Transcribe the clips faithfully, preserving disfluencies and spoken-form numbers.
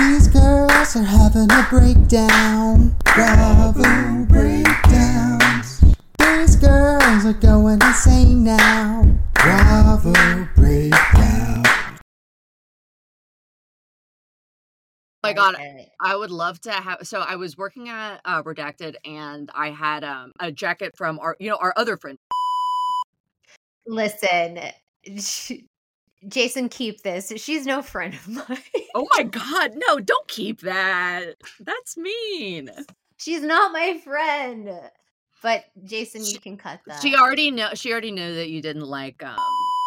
These girls are having a breakdown. Bravo breakdowns. These girls are going insane now. Bravo breakdown. Oh my God, I would love to have. So I was working at uh, Redacted, and I had um, a jacket from our, you know, our other friend. Listen, she, Jason, keep this. She's no friend of mine. Oh my God, no! Don't keep that. That's mean. She's not my friend. But Jason, she, you can cut that. She already know. She already knew that you didn't like. Um,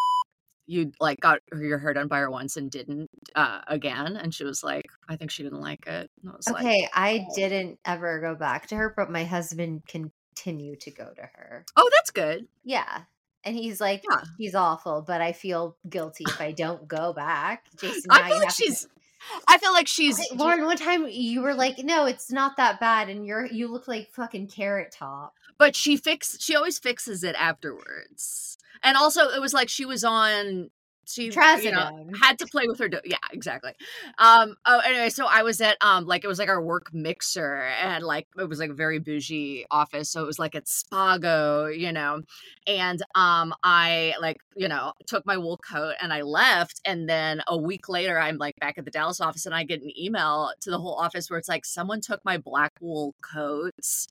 you like got your hair done by her once and didn't uh, again, and she was like, I think she didn't like it. And I was okay, like, I didn't ever go back to her, but my husband continued to go to her. Oh, that's good. Yeah. And he's like, yeah. she's awful, but I feel guilty if I don't go back. Jason, I now feel you like have she's. To- I feel like she's. okay, Lauren, one time you were like, no, it's not that bad, and you're you look like fucking Carrot Top. But she fix. She always fixes it afterwards, and also it was like she was on. She Trazodone. You know, had to play with her. Do- yeah, exactly. Um. Oh, anyway, so I was at um like it was like our work mixer, and like it was like a very bougie office, so it was like at Spago, you know, and um I like you know took my wool coat and I left, and then a week later I'm like back at the Dallas office, and I get an email to the whole office where it's like someone took my black wool coats.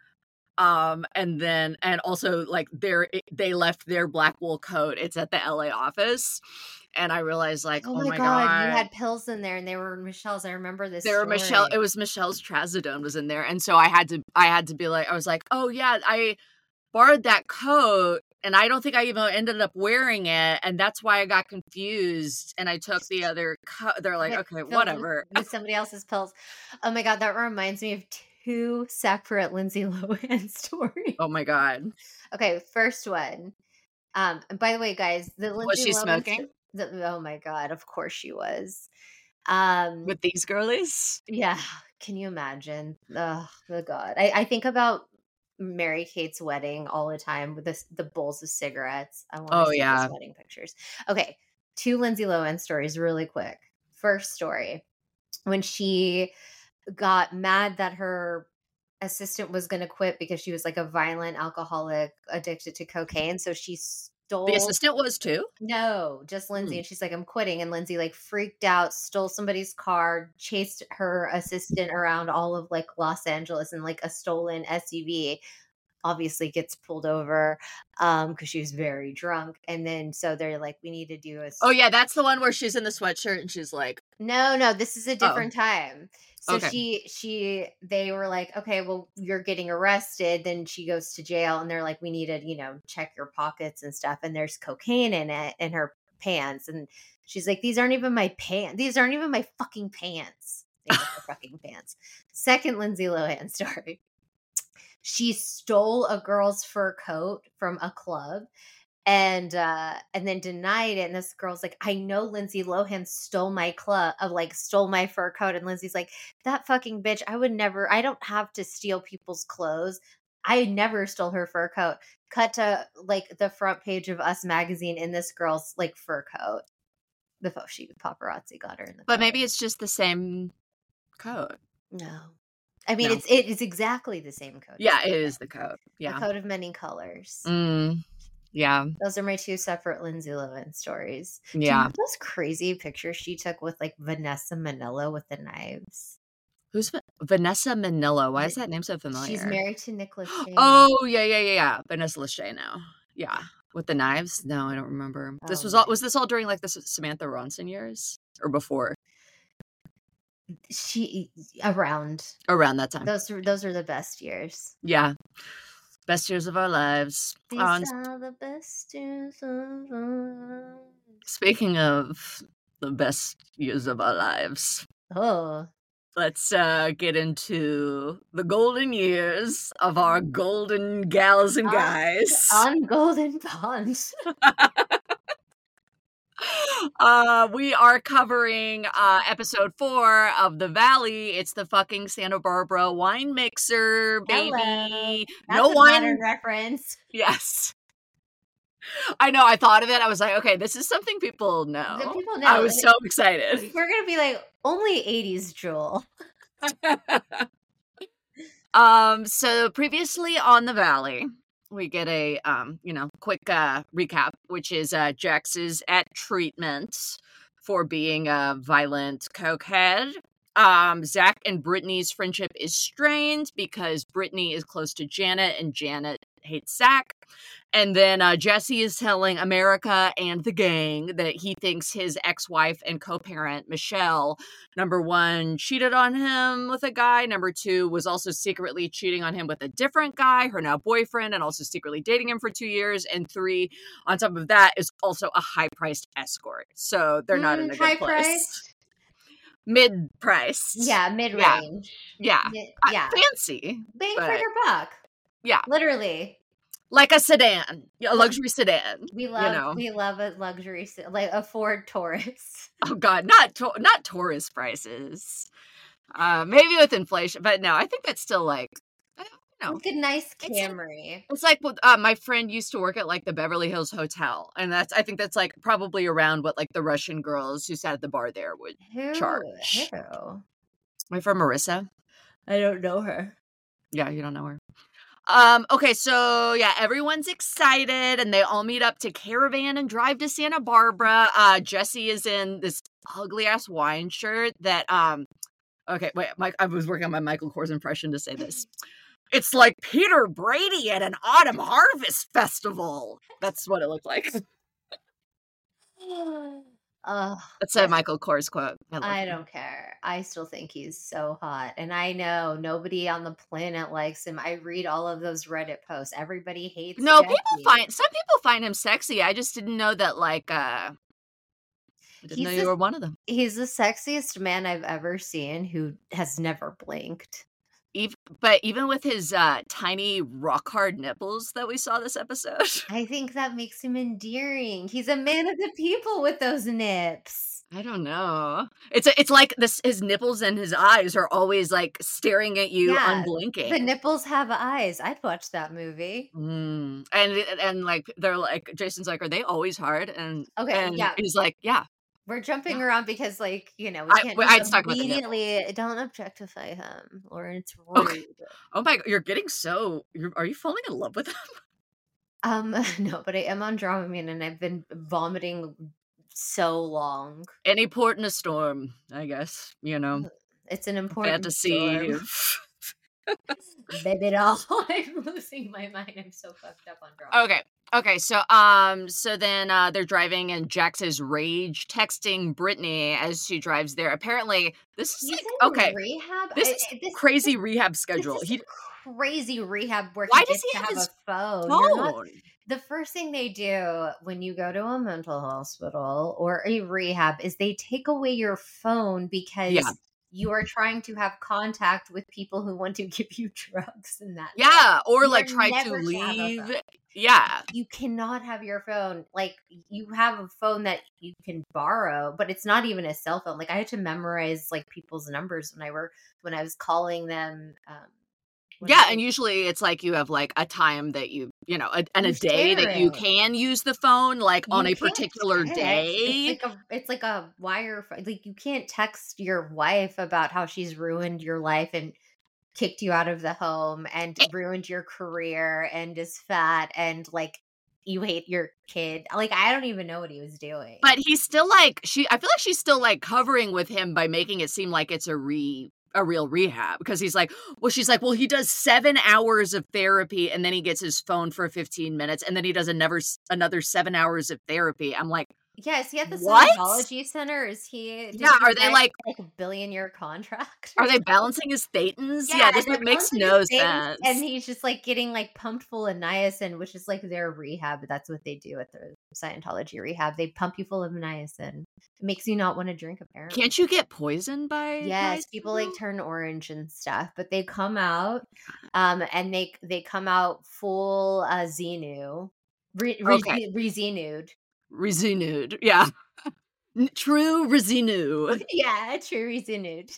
Um, and then, and also like their, they left their black wool coat. It's at the L A office. And I realized like, oh, oh my, oh my God, God, you had pills in there and they were Michelle's. I remember this. They were story. Michelle. It was Michelle's Trazodone was in there. And so I had to, I had to be like, I was like, oh yeah, I borrowed that coat. And I don't think I even ended up wearing it. And that's why I got confused. And I took the other coat. They're like, okay, whatever. With, with somebody else's pills. Oh my God, that reminds me of two separate Lindsay Lohan stories. Oh my God. Okay, first one. Um, and by the way, guys, the Lindsay was she Lohan smoking? St- the, oh my God, of course she was. Um, with these girlies? Yeah. Can you imagine? Oh, the God. I, I think about Mary Kate's wedding all the time with the, the bowls of cigarettes. I want to oh, see yeah. those wedding pictures. Okay, two Lindsay Lohan stories really quick. First story, when she got mad that her assistant was going to quit because she was like a violent alcoholic addicted to cocaine. So she stole. The assistant was too? No, just Lindsay. Hmm. And she's like, I'm quitting. And Lindsay like freaked out, stole somebody's car, chased her assistant around all of like Los Angeles in like a stolen S U V. Obviously gets pulled over um because she was very drunk. And then so they're like, we need to do a oh yeah that's the one where she's in the sweatshirt and she's like, no no this is a different oh. time. So okay. she she they were like, okay, well, you're getting arrested. Then she goes to jail and they're like, we need to, you know, check your pockets and stuff, and there's cocaine in it in her pants. And she's like, these aren't even my pants these aren't even my fucking pants. They were her fucking pants. Second Lindsay Lohan story. She stole a girl's fur coat from a club and uh, and then denied it. And this girl's like, I know Lindsay Lohan stole my club, uh, like stole my fur coat. And Lindsay's like, that fucking bitch, I would never, I don't have to steal people's clothes. I never stole her fur coat. Cut to like the front page of Us magazine in this girl's like fur coat. The she paparazzi got her in the But coat. maybe it's just the same coat. No. I mean, no. it's it is exactly the same coat. Yeah, it is the coat. Yeah. The coat of many colors. Mm, yeah. Those are my two separate Lindsay Lohan stories. Yeah. Do you know those crazy pictures she took with like Vanessa Manillo with the knives? Who's Vanessa Manillo? Why is that name so familiar? She's married to Nick Lachey. Oh, yeah, yeah, yeah, yeah. Vanessa Lachey now. Yeah. With the knives? No, I don't remember. Oh, this was man. all was this all during like the Samantha Ronson years? Or before? She around around that time. Those are those are the best years. Yeah, best years of our lives. These um, are the best years of our lives. Speaking of the best years of our lives, oh, let's uh, get into the golden years of our golden gals and guys on, on Golden Pond. Uh, we are covering uh, episode four of The Valley. It's the fucking Santa Barbara wine mixer, baby. Hello. That's no a wine modern reference. Yes. I know. I thought of it. I was like, okay, this is something people know. The people know. I was so excited. We're gonna be like, only eighties Jewel. um. So previously on the Valley, we get a um, you know, quick uh recap, which is uh Jax is at treatment for being a violent cokehead. Um, Zach and Brittany's friendship is strained because Brittany is close to Janet and Janet hates Zach. And then uh, Jesse is telling America and the gang that he thinks his ex-wife and co-parent, Michelle, number one, cheated on him with a guy. Number two, was also secretly cheating on him with a different guy, her now boyfriend, and also secretly dating him for two years. And three, on top of that, is also a high-priced escort. So they're not in a Mm, good high place. priced? Mid-priced. Yeah, mid range. Yeah. Mid- Uh, yeah. fancy. Bang for but- your buck. Yeah. Literally. Like a sedan. A luxury sedan. We love know. we love a luxury se- like a Ford Taurus. Oh God, not to- not tourist prices. Uh, maybe with inflation, but no, I think that's still like, I don't know. Like a nice It's- Camry. It's like what uh, my friend used to work at, like the Beverly Hills Hotel, and that's I think that's like probably around what like the Russian girls who sat at the bar there would. Who? charge. Who? My friend Marissa. I don't know her. Yeah, you don't know her. Um, okay, so yeah, everyone's excited and they all meet up to caravan and drive to Santa Barbara. Uh, Jesse is in this ugly ass wine shirt that, um, okay, wait, Mike, I was working on my Michael Kors impression to say this. It's like Peter Brady at an autumn harvest festival. That's what it looked like. Ugh, That's a Michael Kors quote. I, love I him. don't care. I still think he's so hot. And I know nobody on the planet likes him. I read all of those Reddit posts. Everybody hates No, Jesse. people find, some people find him sexy. I just didn't know that, like, uh, I didn't He's know the- you were one of them. He's the sexiest man I've ever seen who has never blinked. Even, but even with his uh, tiny rock hard nipples that we saw this episode, I think that makes him endearing. He's a man of the people with those nips. I don't know. It's a, it's like this. His nipples and his eyes are always like staring at you, Yeah, unblinking. The nipples have eyes. I'd watch that movie. Mm. And and like they're like Jason's like, are they always hard? And Okay, and yeah. he's like, yeah. We're jumping around because, like, you know, we I- can't well, just I just talk about the immediately don't objectify him, or it's rude. Okay. Oh my, you're getting so. You're, are you falling in love with him? Um, no, but I am on Dramamine and I've been vomiting so long. Any port in a storm, I guess. You know, It's an important fantasy. storm. Baby doll. I'm losing my mind. I'm so fucked up on Dramamine. Okay. Okay, so um so then uh they're driving and Jax is rage texting Brittany as she drives there. Apparently this is He's like, in okay. rehab. This I- is I- this, crazy this- rehab this schedule. is He crazy rehab where Why he does gets he to have have his a phone. You're not- phone. the first thing they do when you go to a mental hospital or a rehab is they take away your phone because Yeah. you are trying to have contact with people who want to give you drugs and that. Yeah, or You like are try to never to have a leave. phone. Yeah. You cannot have your phone. Like, you have a phone that you can borrow, but it's not even a cell phone. Like, I had to memorize like people's numbers when I were when I was calling them. Um, when Yeah, I- and usually it's like you have like a time that you, you know, a, and You a day that share you it. can use the phone like on You a can't particular text. day. It's like a it's like a wire pho- like you can't text your wife about how she's ruined your life and kicked you out of the home and It- ruined your career and is fat and like you hate your kid. Like, I don't even know what he was doing. But he's still like she I feel like she's still like covering with him by making it seem like it's a re a real rehab because he's like, well, she's like, well, he does seven hours of therapy and then he gets his phone for fifteen minutes and then he does another another seven hours of therapy. I'm like, yeah, is he at the What? Scientology Center? Is he? did Yeah, he are they, sign, like- like a billion year contract? are they balancing his thetans? Yeah, this and they're makes balancing no his things, sense. And he's just like getting like pumped full of niacin, which is like their rehab. That's what they do at the Scientology rehab. They pump you full of niacin. It makes you not want to drink, apparently. Can't you get poisoned by Yes, niacin, people like though? turn orange and stuff, but they come out, um, and they they come out full uh, Xenu, re, re, Okay. re-Xenu'd. Resinewed. Yeah. N- True Resinu. Yeah, true Xenu'd.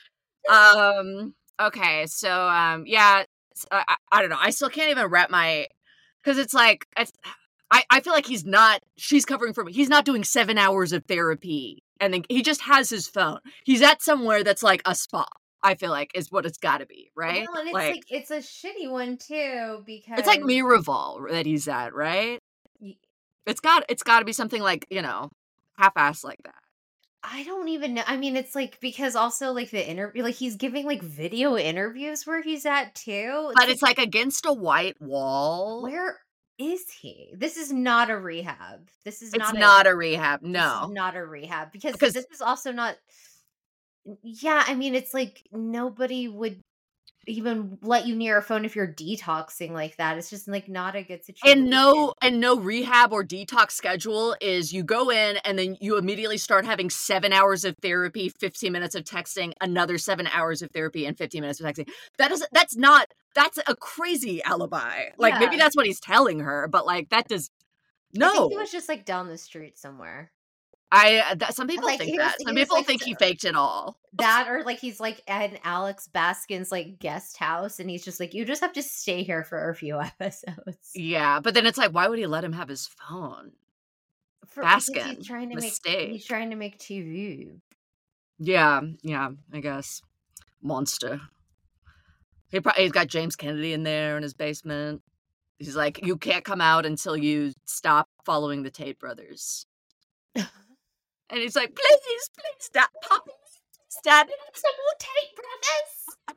um okay, so um yeah, s- I, I I don't know. I still can't even wrap my cuz it's like it's, I, I feel like he's not, she's covering for me. He's not doing seven hours of therapy. And then he just has his phone. He's at somewhere that's like a spa, I feel like, is what it's got to be, right? Well, and it's like, like, it's a shitty one too, because it's like Miraval that he's at, right? y- It's got, it's got to be something like, you know, half-assed like that. I don't even know. I mean, it's like, because also like the interview, like he's giving like video interviews where he's at too. But it's like against a white wall. Where is he? This is not a rehab. This is It's not not a, a rehab. this is No. not a rehab, because Because- this is also not. Yeah, I mean, it's like nobody would even let you near a phone if you're detoxing like that. It's just like not a good situation. And no, and no rehab or detox schedule is you go in and then you immediately start having seven hours of therapy, fifteen minutes of texting, another seven hours of therapy and fifteen minutes of texting. That is, that's not, that's a crazy alibi. Like maybe Yeah. that's what he's telling her, but like that does, I no. think he was just like down the street somewhere. I, that, some people Like, think he was- that. he Some was, people like, think so- he faked it all. That, or like he's like at an Alex Baskin's like guest house, and he's just like, you just have to stay here for a few episodes. Yeah, but then it's like, why would he let him have his phone? For, because Baskin, he's trying to make mistake. he's trying to make T V. Yeah, yeah, I guess. Monster. He probably, he's got James Kennedy in there in his basement. He's like, you can't come out until you stop following the Tate brothers. And he's like, please, please stop, Poppy. Stop it. Some more Tate brothers.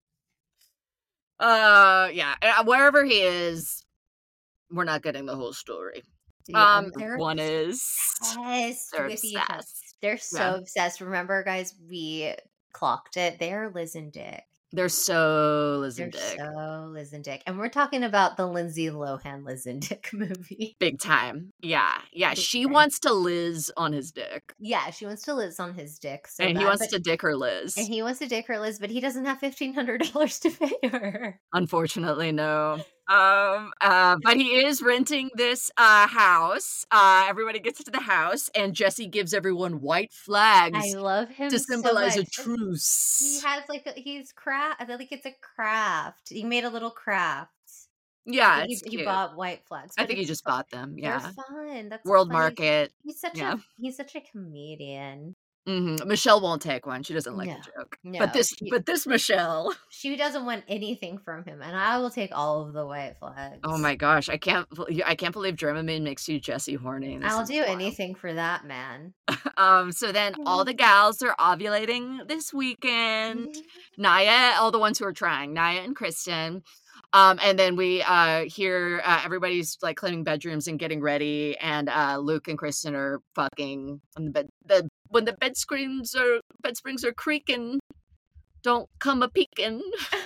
Uh, yeah, uh, wherever he is, we're not getting the whole story. Yeah, um, they're one is obsessed they're with each other. obsessed. They're so Yeah. obsessed. Remember, guys, we clocked it. They're Liz and Dick. They're so Liz They're and Dick. so Liz and Dick. And we're talking about the Lindsay Lohan Liz and Dick movie. Big time. Yeah, yeah. Big She time. wants to Liz on his dick, Yeah, she wants to Liz on his dick. So and he bad, wants but- to dick her Liz. And he wants to dick her Liz, but he doesn't have fifteen hundred dollars to pay her. Unfortunately, no. Um, uh, but he is renting this uh house. Uh, everybody gets into the house, and Jesse gives everyone white flags I love him to so symbolize a much. He truce. has like a, he's craft. I think it's a craft. He made a little craft. Yeah, I think it's he, he cute. bought white flags. I but think he it's just fun. bought them. They're Yeah, fun. That's World funny. Market. He's such Yeah. a he's such a comedian. hmm Michelle won't take one. She doesn't like No, a joke. no, but this, she- but this Michelle. She doesn't want anything from him, and I will take all of the white flags. Oh my gosh, I can't. bel- I can't believe Dramamine makes you Jesse horny. This I'll is do wild. anything for that man. Um. So then, Mm-hmm. all the gals are ovulating this weekend. Naya, all the ones who are trying, Naya and Kristen. Um, and then we uh hear uh, everybody's like cleaning bedrooms and getting ready, and uh Luke and Kristen are fucking on the bed. The when the bed screens are bed springs are creaking, don't come a peeking.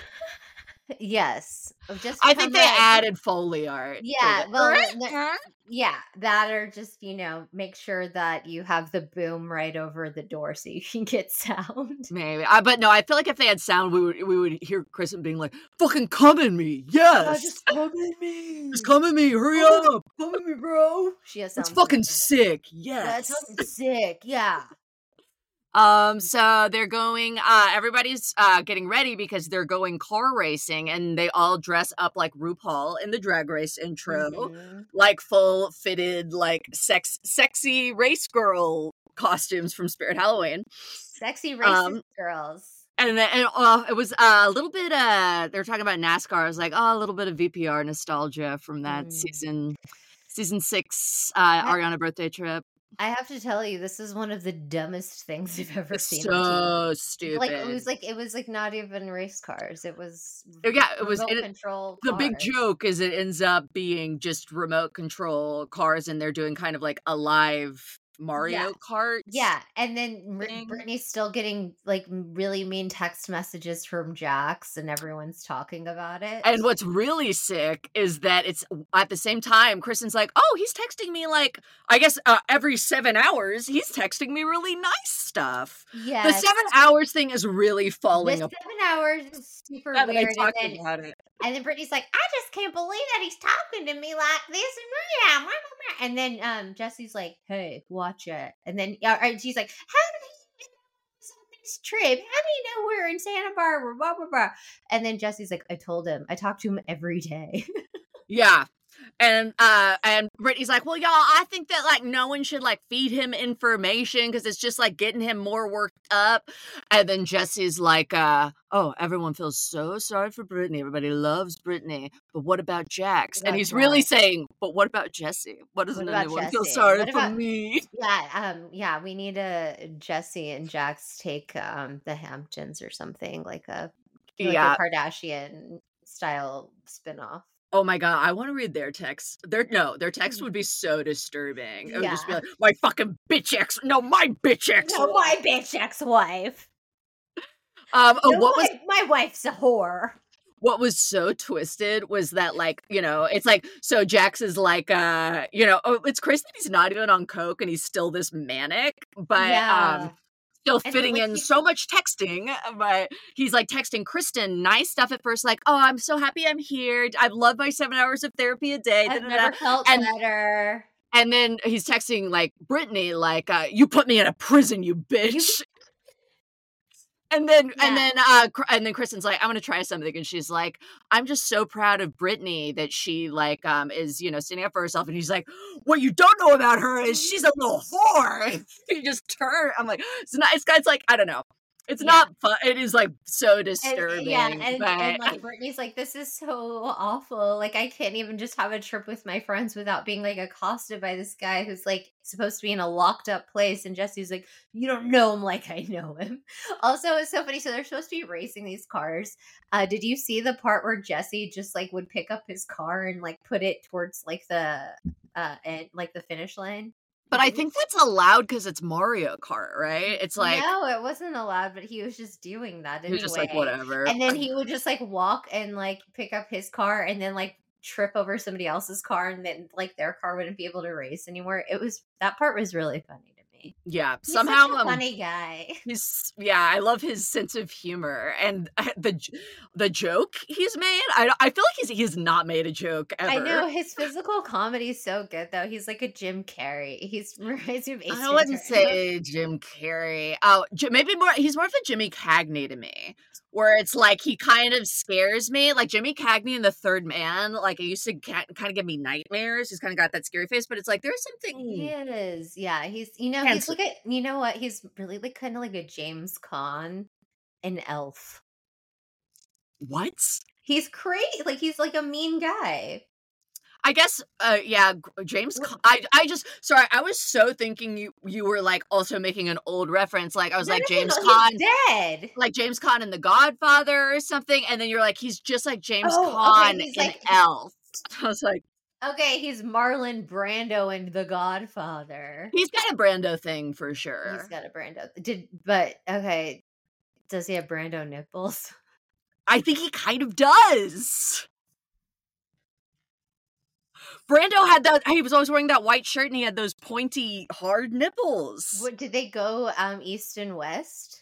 Yes, just I think come they at- added Foley art. for Yeah, the- well, no- Yeah, that or just, you know, make sure that you have the boom right over the door so you can get sound. Maybe, I, but no, I feel like if they had sound, we would we would hear Kristen being like, "Fucking come at me, yes, come at me. just come at me, hurry Oh, up, come at me, bro. She has it's sound fucking for that. sick, yes." That's fucking sick. Yeah. Um, so they're going, uh, everybody's, uh, getting ready because they're going car racing, and they all dress up like RuPaul in the Drag Race intro, Mhm. like full fitted, like sex, sexy race girl costumes from Spirit Halloween. Sexy racist Um, girls. And then, and, uh, it was uh, a little bit, uh, they were talking about NASCAR. I was like, oh, a little bit of V P R nostalgia from that Mm. season, season six, uh, I- Ariana birthday trip. I have to tell you, this is one of the dumbest things I've ever It's seen. on T V. so stupid. Like it was like it was like not even race cars. It was Oh, yeah, it was- remote it- control. The big cars. joke is it ends up being just remote control cars, and they're doing kind of like a live Mario Yeah. Kart. Yeah, and then Br- thing. Brittany's still getting like really mean text messages from Jax, and everyone's talking about it. And what's really sick is that it's at the same time, Kristen's like, oh, he's texting me like, I guess uh, every seven hours, he's texting me really nice stuff. yeah, The seven hours thing is really falling the apart. seven hours is super now that I weird. And talked then, about it. and then Brittany's like, I just can't believe that he's talking to me like this, and yeah, blah, blah, blah." and then um Jesse's like, hey, watch it, and then uh, and she's like, how did he know on this trip? How do you know we're in Santa Barbara? Blah blah blah. And then Jesse's like, I told him, I talk to him every day. Yeah. And uh and Brittany's like, well, y'all, I think that like no one should like feed him information because it's just like getting him more worked up. And then Jesse's like, uh, oh, everyone feels so sorry for Brittany. Everybody loves Brittany. But what about Jax? What And he's about really Jax? saying, but what about Jesse? What doesn't What about anyone feel Jesse? sorry What for about- me? Yeah, um, yeah, we need a Jesse and Jax take um the Hamptons or something like a like Yeah. a Kardashian style spinoff. Oh my god, I want to read their text. Their no, their text would be so disturbing. It would just be Yeah. like, my fucking bitch ex. No, my bitch ex. No, my bitch ex-wife. Um, oh, No, what was my, my wife's a whore. what was so twisted was that, like, you know, it's like, so Jax is like, uh, you know, oh, it's crazy that he's not even on coke and he's still this manic, but Yeah. um, still And, fitting like, in he's- so much texting. But he's like texting Kristen nice stuff at first, like, oh, I'm so happy I'm here. I love my seven hours of therapy a day. I've da, da, never da. felt And- better. And then he's texting like Brittany, like, uh, you put me in a prison, you bitch. And then, Yeah. and then, uh, Cr- and then Kristen's like, I'm gonna try something, and she's like, I'm just so proud of Brittany that she like, um, is you know standing up for herself. And he's like, what you don't know about her is she's a little whore. He just turned. I'm like, it's not. It's it's like I don't know. It's Yeah. not fun. It is like so And, disturbing. yeah, and, but and like Brittany's like, this is so awful. Like, I can't even just have a trip with my friends without being like accosted by this guy who's like supposed to be in a locked up place. And Jesse's like, you don't know him like I know him. Also, it's so funny. So they're supposed to be racing these cars. Uh, did you see the part where Jesse just like would pick up his car and like put it towards like the uh and like the finish line? but I think that's allowed because it's Mario Kart, right? It's like no, it wasn't allowed, but he was just doing that he anyway. was just like whatever. And then he would just like walk and like pick up his car and then like trip over somebody else's car and then like their car wouldn't be able to race anymore. It was that part was really funny to me. yeah, He's somehow such a um, funny guy. He's yeah, I love his sense of humor and the j- the joke he's made. I I feel like he's he's not made a joke ever. I know his physical comedy is so good though. He's like a Jim Carrey. He's reminds me of Ace I wouldn't Ventura. say Jim Carrey. Oh, J- maybe more. He's more of a Jimmy Cagney to me, where it's like he kind of scares me. Like Jimmy Cagney in The Third Man, like it used to ca- kind of give me nightmares. He's kind of got that scary face, but it's like there's something. He is, yeah. He's you know he's Handsome. like a you know what he's really like kind of like a James Caan, an elf. What? He's crazy. Like he's like a mean guy. I guess, uh, yeah, G- James. Wh- Ca- I, I just sorry. I was so thinking you, you were like also making an old reference. Like I was No, like no, James no, Caan, he's dead. like James Caan in The Godfather or something, and then you're like, he's just like James Oh, okay, Caan he's in like- Elf. I was like, Okay, he's Marlon Brando in The Godfather. he's got a Brando thing for sure. He's got a Brando. Did but okay? Does he have Brando nipples? I think he kind of does. Brando had that. He was always wearing that white shirt, and he had those pointy, hard nipples. What did they go um east and west?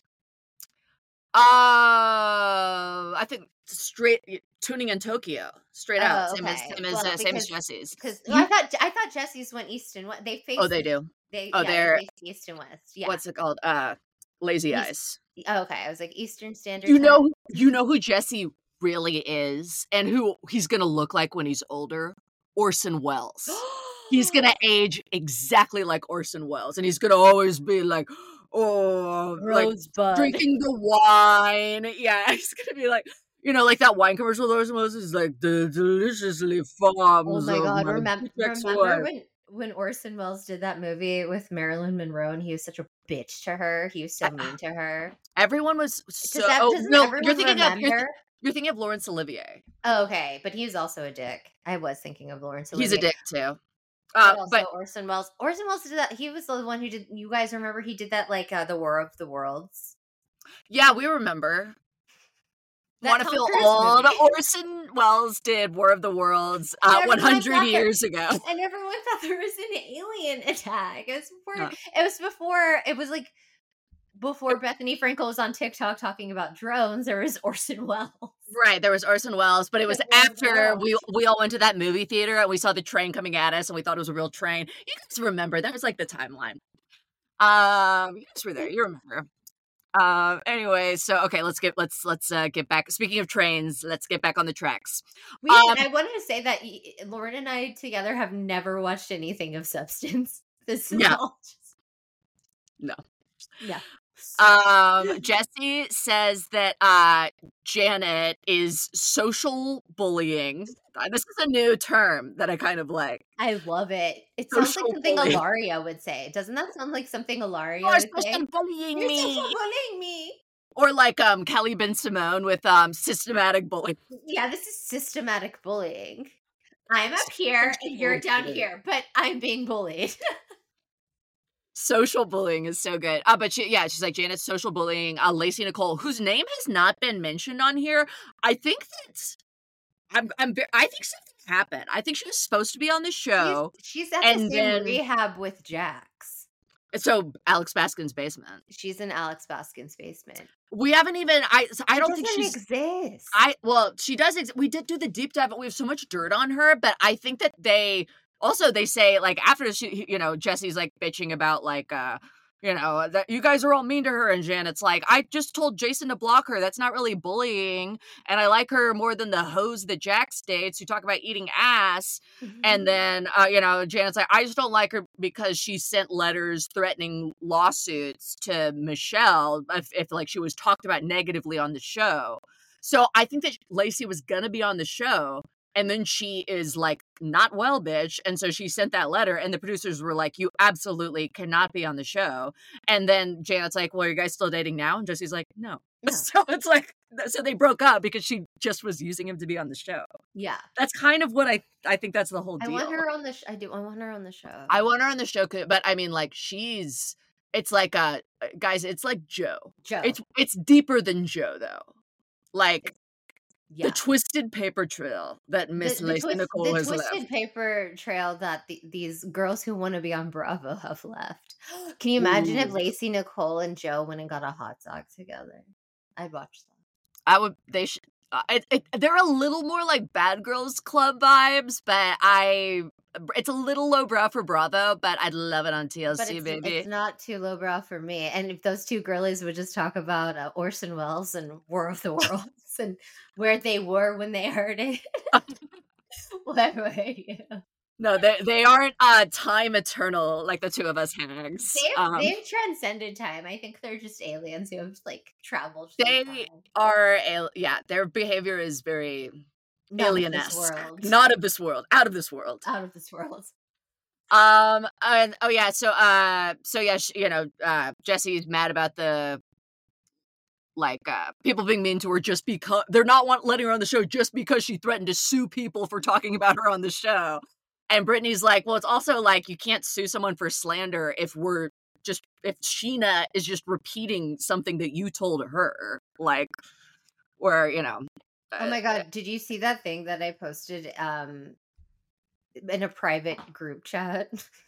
Uh, I think straight tuning in Tokyo, straight Oh, out, same as okay. same as Well, uh, same as because- Jesse's. Because You- I thought I thought Jesse's went east and west. They face. oh, they do. They, Oh, yeah, they're- they face east and west. Yeah. What's it called? Uh, Lazy East- Eyes. Oh, okay, I was like Eastern Standard. You Time. know, you know who Jesse really is, and who he's gonna look like when he's older. Orson Welles. He's gonna age exactly like Orson Welles, and he's gonna always be like, oh, like Rosebud. drinking the wine. Yeah, he's gonna be like, you know, like that wine commercial with Orson Welles is like the deliciously farms. Oh my of god! my Remember, ex-wife." remember when when Orson Welles did that movie with Marilyn Monroe, and he was such a bitch to her. He was so mean to her. Everyone was so. Does that, oh, doesn't no, everyone you're thinking remember? of you're, th- you're thinking of Laurence Olivier. Oh, okay, but he was also a dick. I was thinking of Laurence Olivier. He's a dick too. But Uh, also but Orson Welles. Orson Welles did that. He was the one who did. You guys remember he did that like uh, the War of the Worlds. yeah, we remember. That Want to Tom feel Cruise old? movie. Orson Welles did War of the Worlds uh, Everyone one hundred thought that- years ago. And everyone thought there was an alien attack. It was before. Uh. It was before. It was like before Bethany Frankel was on TikTok talking about drones. There was Orson Welles. Right, there was Orson Welles, but it was It was after Welles. we we all went to that movie theater and we saw the train coming at us and we thought it was a real train. You guys remember that was like the timeline. Um, you guys were there. You remember. Um. Anyway, so okay, let's get let's let's uh, get back. Speaking of trains, let's get back on the tracks. We, Um, I wanted to say that y- Lauren and I together have never watched anything of substance. This is Yeah. all just, No. yeah. Um, Jesse says that uh, Janet is social bullying. Uh, This is a new term that I kind of like. I love it. It sounds like Social something bullying. Ilaria would say. Doesn't that sound like something Ilaria You're would say? social bullying You're me. social bullying me. Or like um Kelly Ben Simone with um systematic bullying. Yeah, this is systematic bullying. I'm up here and you're down bullying. here, but I'm being bullied. Social bullying is so good. Uh, but she, yeah, she's like Janet's social bullying. Uh, Lacey Nicole, whose name has not been mentioned on here. I think that I'm, I'm, ve- I think something happened. I think she was supposed to be on the show. She's, she's at and the same then- rehab with Jax. So Alex Baskin's basement. She's in Alex Baskin's basement. We haven't even. I, I don't It think doesn't she's. exist. I well, she does. Ex- we did do the deep dive, but we have so much dirt on her. But I think that they also they say like after she, you know, Jesse's like bitching about like, uh, you know, that you guys are all mean to her, and Janet's like, I just told Jason to block her. That's not really bullying, and I like her more than the hoes that Jax dates who talk about eating ass. And then, uh, you know, Janet's like, I just don't like her because she sent letters threatening lawsuits to Michelle if, if like she was talked about negatively on the show. So I think that Lacey was gonna be on the show, and then she is like, not well, bitch. And so she sent that letter, and the producers were like, you absolutely cannot be on the show. And then Janet's like, well, are you guys still dating now? And Jesse's like, no. No. So it's like, so they broke up because she just was using him to be on the show. Yeah. That's kind of what I I think that's the whole I deal. want her on the sh- I do I want her on the show. I want her on the show, 'cause- but I mean, like, she's. It's like, uh, guys, it's like Joe. Joe. It's it's deeper than Joe, though. Like yeah. the twisted paper trail that Miss the, the, Lacey twist, Nicole the has twisted left. paper trail that the, these girls who want to be on Bravo have left. Can you imagine if Ooh. Lacey, Nicole, and Joe went and got a hot dog together? I'd watch that. I would. They should. Uh, it, it, they're a little more like Bad Girls Club vibes, but I. It's a little lowbrow for Bravo, but I'd love it on T L C, But it's, baby. it's not too lowbrow for me. And if those two girlies would just talk about uh, Orson Welles and War of the Worlds and where they were when they heard it. Whatever. Yeah. No, they they aren't uh time eternal like the two of us hags. They've, Um, they've transcended time. I think they're just aliens who have like traveled. through They time. are al- yeah, their behavior is very Not of this alien-esque. world. Not of this world, out of this world. out of this world. Um and oh yeah, so uh so yeah, sh- you know, uh Jesse's mad about the like uh people being mean to her just because they're not want- letting her on the show just because she threatened to sue people for talking about her on the show. And Brittany's like, well, it's also like you can't sue someone for slander if we're just if Sheena is just repeating something that you told her, like, or you know. Oh my god, did you see that thing that I posted um in a private group chat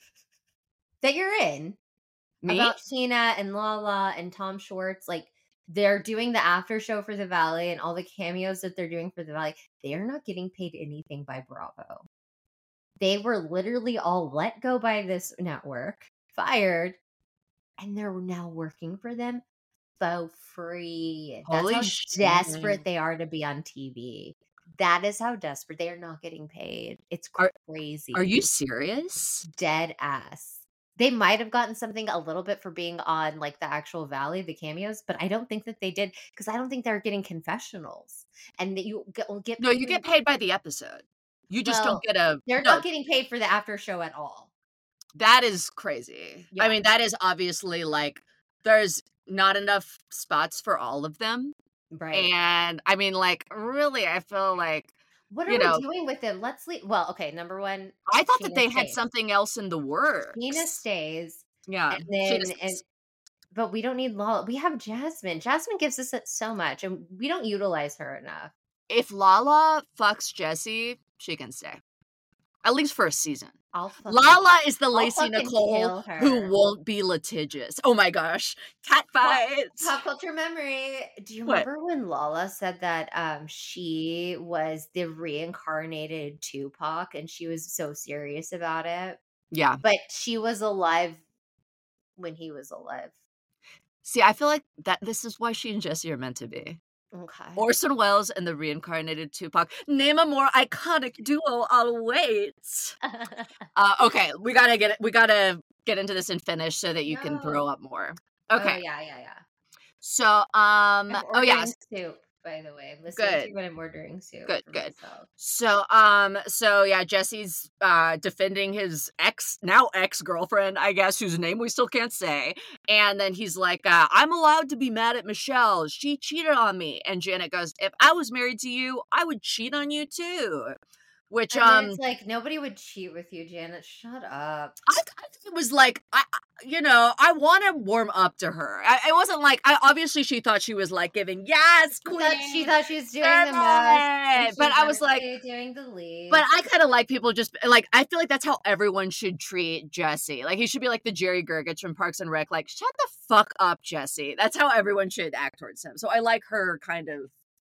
that you're in? Me? About Sheena and Lala and Tom Schwartz, like they're doing the after show for the Valley and all the cameos that they're doing for the Valley. They are not getting paid anything by Bravo. They were literally all let go by this network, fired, and they're now working for them for free. Holy That's how shit. desperate they are to be on T V. That is how desperate they are not getting paid. It's Are- crazy. Are you serious? Dead ass? They might have gotten something a little bit for being on like the actual Valley, the cameos, but I don't think that they did because I don't think they're getting confessionals. And that you get, will get No, you get paid by the episode. You just Well, don't get a. They're no, not getting paid for the after show at all. That is crazy. Yeah. I mean, that is obviously like there's not enough spots for all of them. Right. And I mean, like, really, I feel like What are you we know- doing with them? Let's leave. Well, okay. Number one, I thought Sheena that they had stays. something else in the works. Nina stays, Yeah. and then Sheena and stays. but we don't need Lala. We have Jasmine. Jasmine gives us so much, and we don't utilize her enough. If Lala fucks Jesse, she can stay. At least for a season. I'll fucking, Lala is the I'll Lacey fucking Nicole kill her. who won't be litigious. Oh my gosh. Cat fights. Pop culture memory. Do you What? remember when Lala said that um she was the reincarnated Tupac and she was so serious about it? Yeah. But she was alive when he was alive. See, I feel like that this is why she and Jesse are meant to be. Okay. Orson Welles and the reincarnated Tupac. Name a more iconic duo. I'll wait. Uh, okay, we gotta get it. We gotta get into this and finish so that you can throw No. up more. Oh, Okay, yeah, yeah, yeah. so um, I'm oh yeah, ordering soup, by the way. I'm listening good. to when I'm ordering soup Good, for good. myself. So, um, so yeah, Jesse's uh defending his ex, now ex-girlfriend, I guess, whose name we still can't say. And then he's like, uh, I'm allowed to be mad at Michelle. She cheated on me. And Janet goes, if I was married to you, I would cheat on you too. Which, And then um, it's like, nobody would cheat with you, Janet. Shut up. I, I think it was like, I, I- you know, I want to warm up to her. I, it wasn't like, I obviously she thought she was like giving, yes, She queen. thought, she thought she was doing Good the most. and boy. she But I was like, honestly doing the least. but I kind of like people just like, I feel like that's how everyone should treat Jesse. Like, he should be like the Jerry Gergich from Parks and Rec. Like, shut the fuck up, Jesse. That's how everyone should act towards him. So I like her kind of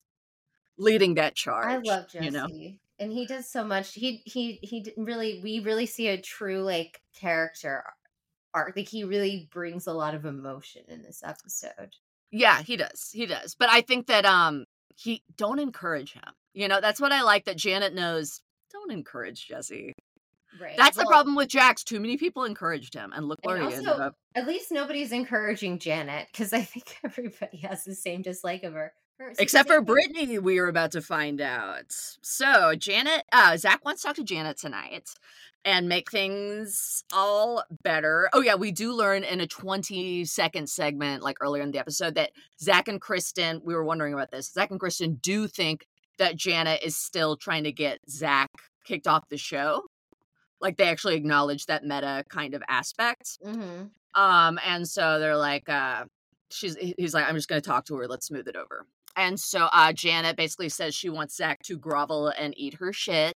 leading that charge. I love Jesse, you know? and he does so much. He he he didn't really. We really see a true like character arc. Like he really brings a lot of emotion in this episode. Yeah, he does. He does. But I think that um he don't encourage him. You know, that's what I like that Janet knows. Don't encourage Jesse. Right. That's the Well, problem with Jax. Too many people encouraged him, and look And where he ended also, up. at least nobody's encouraging Janet because I think everybody has the same dislike of her. her Except for same- Brittany, we were about to find out. So Janet, uh, Zach wants to talk to Janet tonight and make things all better. Oh yeah, we do learn in a twenty second segment, like earlier in the episode, that Zach and Kristen, we were wondering about this, Zach and Kristen do think that Janet is still trying to get Zach kicked off the show. Like, they actually acknowledge that meta kind of aspect. Mhm. Um, and so they're like, uh, she's, he's like, I'm just going to talk to her. Let's smooth it over. And so, uh, Janet basically says she wants Zach to grovel and eat her shit.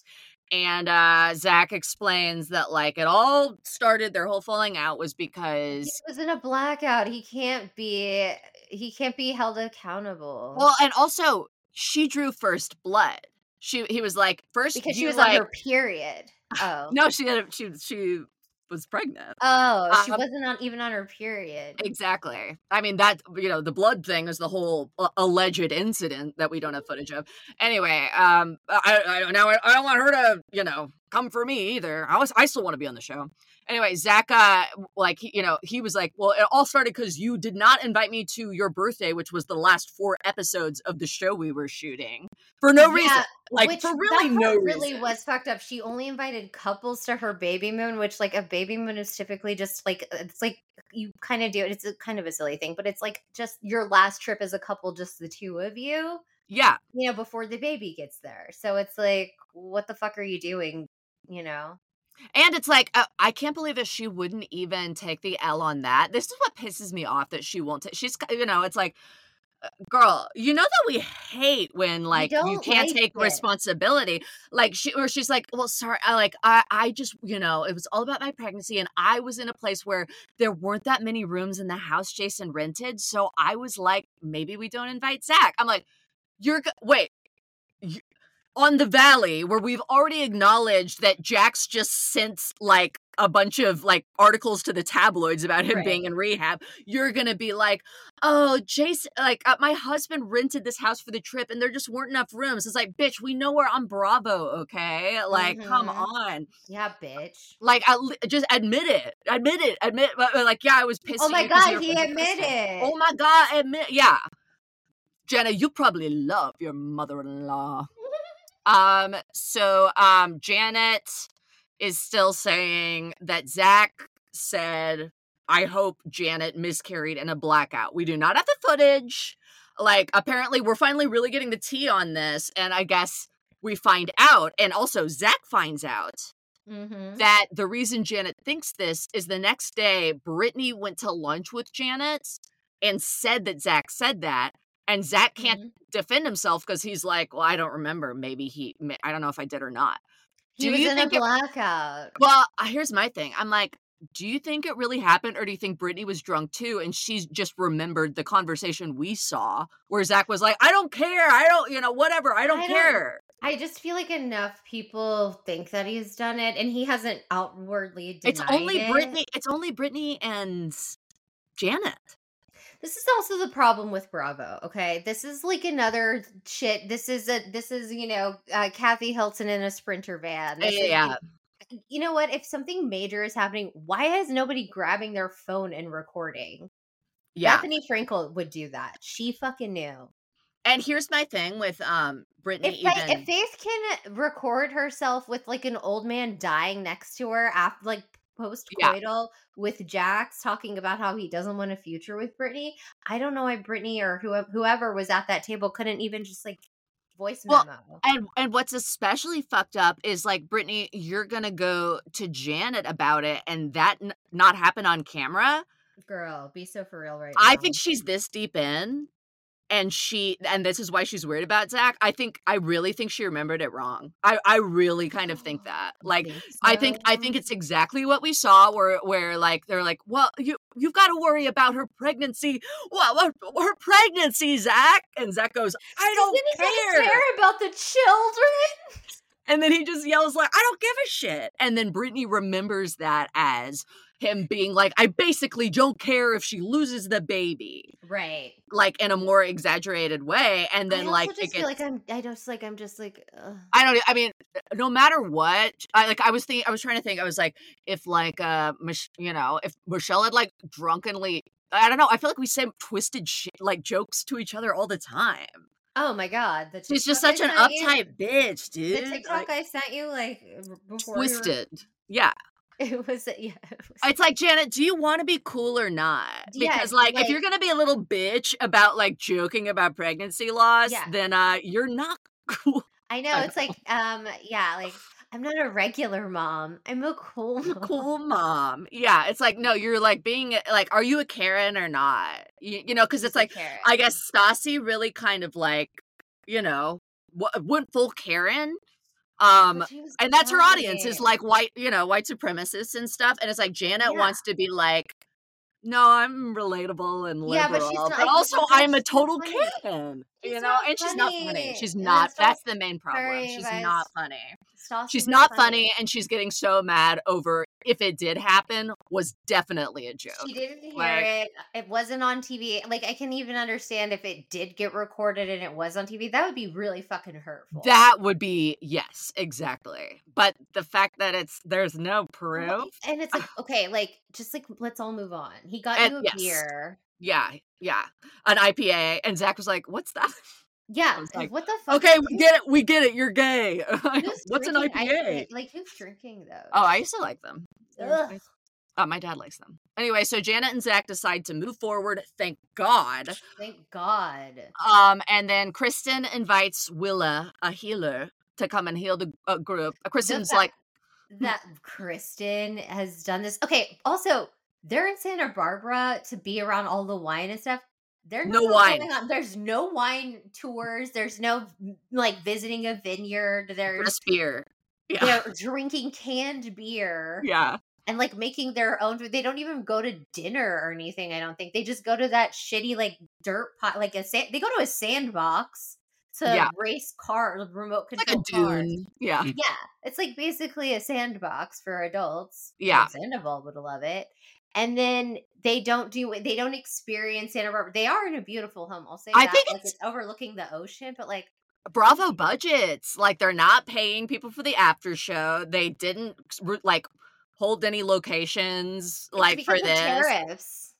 And, uh, Zach explains that, like, it all started, their whole falling out was He because, was in a blackout. He can't be. He can't be held accountable. well, and also she drew first blood. She, he was like, first because she you was like, on her period. Oh. no, she had, a, she, she was pregnant. Oh, she Um, wasn't on even on her period. Exactly. I mean, that, you know, the blood thing is the whole uh, alleged incident that we don't have footage of. Anyway, um, I, I don't know. I don't want her to, you know, come for me either. I was, I still want to be on the show. Anyway, Zach, uh, like, he- you know, he was like, well, it all started because you did not invite me to your birthday, which was the last four episodes of the show we were shooting for no reason. Yeah, Like, which for really that no part really reason. was fucked up. She only invited couples to her baby moon, which like a baby moon is typically just like it's like you kind of do it. It's a kind of a silly thing, but it's like just your last trip as a couple, just the two of you, Yeah. you know, before the baby gets there. So it's like, what the fuck are you doing? You know? And it's like, uh, I can't believe that she wouldn't even take the L on that. This is what pisses me off, that she won't take, she's, you know, it's like, uh, girl, you know that we hate when, like, you don't can't like take it. responsibility. Like, she, or she's like, well, sorry, I like, I, I just, you know, it was all about my pregnancy, and I was in a place where there weren't that many rooms in the house Jason rented, so I was like, maybe we don't invite Zach. I'm like, you're, g- wait, you, on the Valley, where we've already acknowledged that Jax just sent like a bunch of like articles to the tabloids about him Right. being in rehab, you're gonna be like, oh, Jason, like uh, my husband rented this house for the trip and there just weren't enough rooms. It's like, bitch, we know we're on Bravo, okay? Like, come Mhm. on. Yeah, bitch. Like, I, li- just admit it. Admit it. Admit, but, uh, like, yeah, I was pissed. Oh at my you 'cause you god, were he friends with Kristen. admitted. Oh my god, admit, yeah. Jenna, you probably love your mother-in-law. Um, so, um, Janet is still saying that Zach said, I hope Janet miscarried in a blackout. We do not have the footage. Like, apparently we're finally really getting the tea on this. And I guess we find out, and also Zach finds out, Mm-hmm. that the reason Janet thinks this is the next day, Brittany went to lunch with Janet and said that Zach said that. And Zach can't Mhm. defend himself because he's like, well, I don't remember. Maybe he, ma- I don't know if I did or not. He Do was you in think a it- blackout. Well, uh, here's my thing. I'm like, do you think it really happened, or do you think Brittany was drunk too and she's just remembered the conversation we saw where Zach was like, I don't care. I don't, you know, whatever. I don't I don't- care. I just feel like enough people think that he's done it, and he hasn't outwardly denied It's only it. Brittany. It's only Brittany and Janet. This is also the problem with Bravo, okay? This is like another shit. This is a this is, you know, uh, Kathy Hilton in a Sprinter van. This is Yeah. You know what? If something major is happening, why is nobody grabbing their phone and recording? Yeah. Bethany Frankel would do that. She fucking knew. And here's my thing with um Brittany. If, even Fa- if Faith can record herself with like an old man dying next to her after like post coital with Jax talking about how he doesn't want a future with Brittany, I don't know why Brittany or whoever whoever was at that table couldn't even just like voice Well, memo. and and what's especially fucked up is like, Brittany, you're gonna go to Janet about it and that n- not happen on camera. Girl, be so for real right I now. think she's this deep in, and she and this is why she's worried about Zach. I think I really think she remembered it wrong. I I really kind of think that. You Like think I think I think so? it's exactly what we saw where where like they're like, well, you you've got to worry about her pregnancy. What, what her pregnancy, Zach? And Zach goes, I don't Doesn't he care. care about the children? And then he just yells like, I don't give a shit. And then Brittany remembers that as him being like, I basically don't care if she loses the baby. Right. Like in a more exaggerated way. And then I like also it just feel gets, like I'm I just like I'm just like ugh. I don't I mean, no matter what, I like I was thinking I was trying to think, I was like, if like uh Mich- you know, if Michelle had like drunkenly, I don't know, I feel like we say twisted shit like jokes to each other all the time. Oh my god, the She's just TikTok such I an sent you- uptight bitch, dude. The TikTok Like, I sent you like before you were- twisted. Yeah. It was yeah. It was, It's like, Janet, do you want to be cool or not? Yeah, Because, like, like- if you're going to be a little bitch about, like, joking about pregnancy loss, Yeah. then uh, you're not cool. I know I it's like um yeah, like I'm not a regular mom. I'm a cool You're a mom. cool mom. Yeah, it's like, no, you're, like, being, like, are you a Karen or not? You, you know, because it's She's a like, Karen. I guess Stassi really kind of, like, you know, w- went full Karen. Um, But she was and that's her audience is funny. like white, you know, white supremacists and stuff. And it's like Janet Yeah. wants to be like, no, I'm relatable and liberal, Yeah, but she's not- but I also think that's I'm a so total funny. Karen, She's you know, not and she's not funny. funny. She's And not. Stas- That's the main problem. Sorry, She's guys. not funny. Stassi She's was not funny, and she's getting so mad over if it did happen was definitely a joke. She didn't hear Like- it. It wasn't on T V. Like I can even understand if it did get recorded and it was on T V. That would be really fucking hurtful. That would be yes, exactly. But the fact that it's there's no proof. Well, and it's like okay, like just like let's all move on. He got And- you a yes. beer. Yeah, yeah, an I P A, and Zach was like, "What's that?" Yeah, I was like, what the fuck? Okay, Who's- we get it. We get it. You're gay. who's What's an I drinking P A? I P A? Like who's drinking those? Oh, I used to like them. They're Ugh. nice. Oh, my dad likes them. Anyway, so Janet and Zach decide to move forward. Thank God. Thank God. Um, and then Kristen invites Willa, a healer, to come and heal the uh, group. Uh, Kristen's fact- like, That Kristen has done this. Okay, also they're in Santa Barbara to be around all the wine and stuff. They're No not wine. going on- There's no wine tours. There's no like visiting a vineyard. a There's spear. Yeah. they're drinking canned beer Yeah. and like making their own. They don't even go to dinner or anything. I don't think they just go to that shitty like dirt pot, like a sand. They go to a sandbox to Yeah. race cars, remote It's like a control cars. dune. Yeah. Yeah, it's like basically a sandbox for adults. Yeah. Sandoval would love it. And then they don't do they don't experience Santa Barbara. They are in a beautiful home. I'll say I that. think like it's- it's overlooking the ocean, but like Bravo budgets. Like, they're not paying people for the after show. They didn't, like, hold any locations, it's like, for because of this. tariffs.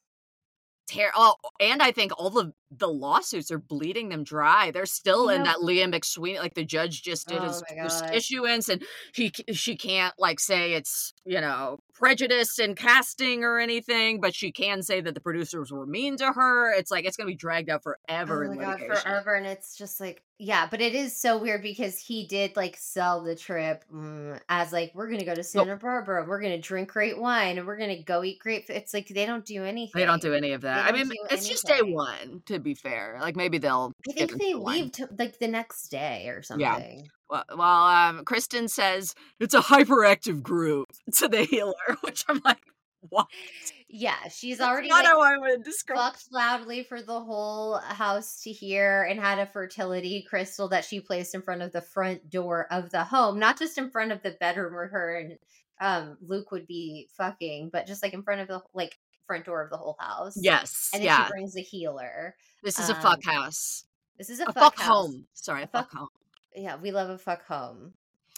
Ter- oh, and I think all the the lawsuits are bleeding them dry. They're still You in know- that Liam McSweeney, like the judge just did Oh his, my his God. issuance, and he c- she can't like say it's you know prejudice in casting or anything, but she can say that the producers were mean to her. It's like it's gonna be dragged out forever Oh in my god, litigation. forever. And it's just like, yeah, but it is so weird because he did like sell the trip mm, as like, we're gonna go to Santa Barbara, we're gonna drink great wine, and we're gonna go eat great food. It's like they don't do anything. They don't do any of that. I don't mean, do it's just day anything. one. To be fair, like maybe they'll. I get think into they the wine. leave to, like the next day or something. Well, well, um, Kristen says it's a hyperactive group to the healer, which I'm like, what? Yeah, she's That's already not like how I would describe. fucked loudly for the whole house to hear and had a fertility crystal that she placed in front of the front door of the home, not just in front of the bedroom where her and um Luke would be fucking, but just like in front of the like front door of the whole house. Yes. And then Yeah. she brings a healer. This is a Um, fuck house. This is a, A fuck, fuck house. home. Sorry, A a fuck fuck- home. Yeah, we love a fuck home.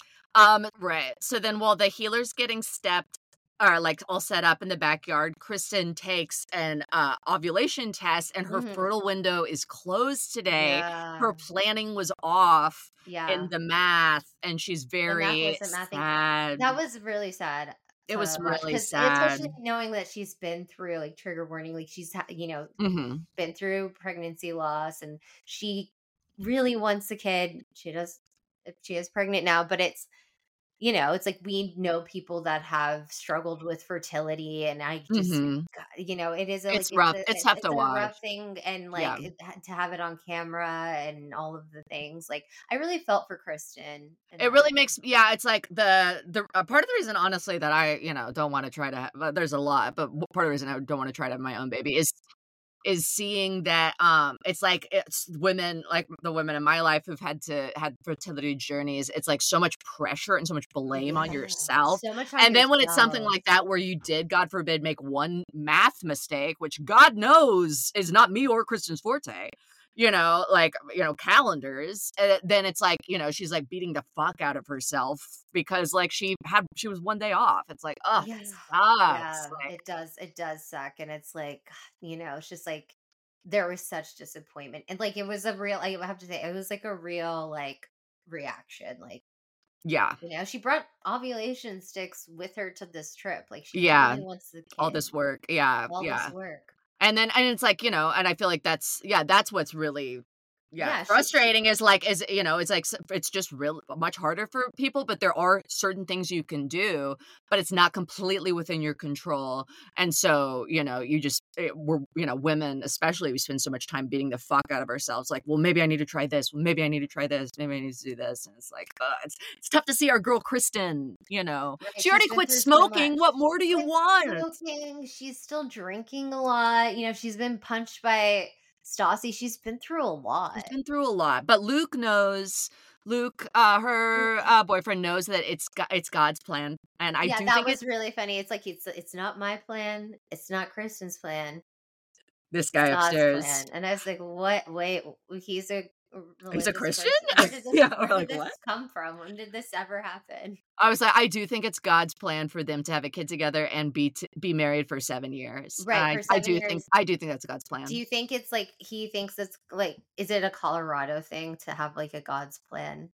Um, right. So then while the healer's getting stepped or like all set up in the backyard, Kristen takes an uh, ovulation test and her Mhm. fertile window is closed today. Yeah. Her planning was off Yeah. in the math, and she's very wasn't mathing. sad. That was really sad. It was to watch, really 'cause sad. Especially knowing that she's been through, like, trigger warning, like she's ha- you know hmm been through pregnancy loss, and she really wants a kid. She does. She is pregnant now, but it's you know it's like we know people that have struggled with fertility, and I just hmm God, you know it is a, It's like, rough. a, It's tough to a watch. rough thing, and like Yeah. it, to have it on camera and all of the things. Like I really felt for Kristen. in It that. really makes, yeah, it's like the, the uh, part of the reason, honestly, that I, you know, don't want to try to have, well, there's a lot, but w- part of the reason I don't want to try to have my own baby is, is seeing that, um, it's like, it's women, like the women in my life who've had to, had fertility journeys. It's like so much pressure and so much blame on Yeah, yourself. so much on And then when it's something yourself. like that, where you did, God forbid, make one math mistake, which God knows is not me or Kristen's forte, you know, like, you know, calendars, uh, then it's like, you know, she's like beating the fuck out of herself because like she had, she was one day off. It's like, oh, Yeah. it sucks. Yeah, Like, it does. It does suck, and it's like you know, it's just like there was such disappointment, and like it was a real. I have to say, it was like a real like reaction. Like yeah, you know, she brought ovulation sticks with her to this trip. Like she Yeah. really wants the kid. all this work. Yeah. all yeah. this work. And then, and it's like, you know, and I feel like that's, yeah, that's what's really, yeah, Yeah, she- frustrating is like, is, you know, it's like, s- it's just real much harder for people, but there are certain things you can do, but it's not completely within your control. And so, you know, you just, it, we're, you know, women, especially, we spend so much time beating the fuck out of ourselves. Like, well, maybe I need to try this. Well, maybe I need to try this. Maybe I need to do this. And it's like, uh, it's, it's tough to see our girl, Kristen, you know, Right, she she's already been quit through so smoking. much. What more do you Quit want? smoking. She's still drinking a lot. You know, she's been punched by Stassi. She's been through a lot. She's been through a lot, but Luke knows. Luke, uh, her uh, boyfriend knows that it's go- it's God's plan, and I yeah, do that think was it's really funny. It's like it's it's not my plan. It's not Kristen's plan. this It's guy God's upstairs. plan. And I was like, what? Wait, he's a religious Christian? person? Where did this, Yeah, where we're like, did this what? come from? When did this ever happen? I was like, I do think it's God's plan for them to have a kid together and be t- be married for seven years. Right, I, for I seven do years. think I do think that's God's plan. Do you think it's like he thinks it's like is it a Colorado thing to have like a God's plan?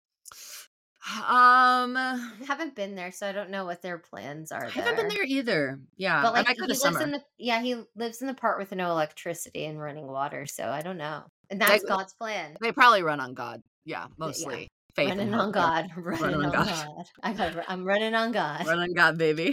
Um, I haven't been there, so I don't know what their plans are. I haven't been there either. Yeah, But I like might he go lives this summer. in the yeah, he lives in the part with no electricity and running water, so I don't know. And that's They- God's plan. They probably run on God. Yeah, mostly faith Running and on hope. God. Running, on on God. God. I got I'm running on God. Run on God, baby.